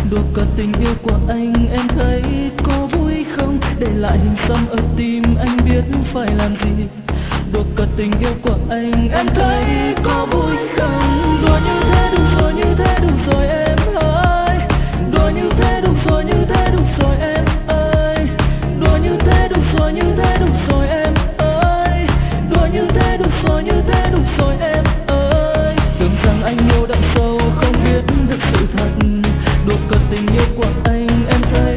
đùa cợt tình yêu của anh em thấy có vui không? Để lại hình xăm ở tim anh biết phải làm gì. Đùa cợt tình yêu của anh em thấy có vui không? Đùa như thế đủ rồi, như thế đủ rồi em ơi. Đùa như thế đủ rồi, như thế đủ rồi em ơi. Đùa như thế đủ rồi, như thế đủ rồi em ơi. Đùa như thế đủ rồi, như thế đủ rồi em ơi. Tưởng rằng anh yêu đậm sâu không biết được sự thật. Đùa cợt tình yêu của anh em thấy